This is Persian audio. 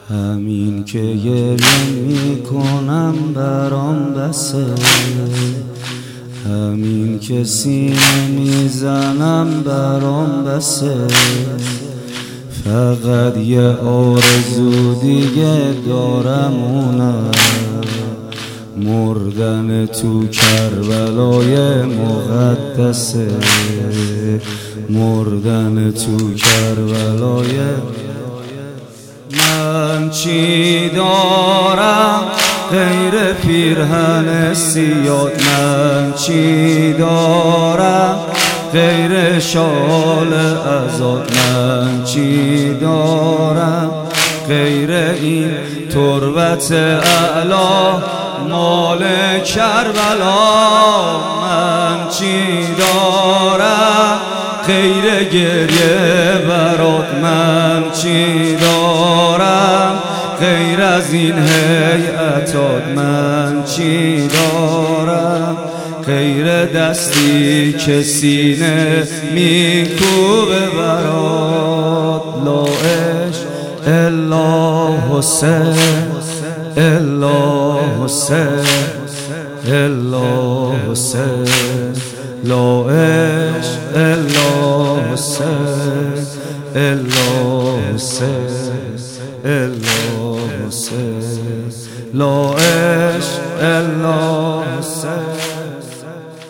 همین که گریه میکنم برام بسه، همین که سینه میزنم برام بسه. فقط یه آرزو دیگه دارم، اونم مردن تو کربلای مقدسه، مردن تو کربلای. من چی دارم غیر پیرهن سیاه؟ من چی دارم غیر شال ازاد؟ من چی دارم غیر این تربت اعلا مال کربلا؟ من چی دارم غیر گریه برات؟ من چی دارم غیر از این هیئتات؟ من چی دارم غیر دستی که سینه میکوبه برات؟ لا عشق الا حسین، الا حسین، الا حسین. لا عشق الا حسین، الا حسین، الا حسین. لا عشق الا حسین.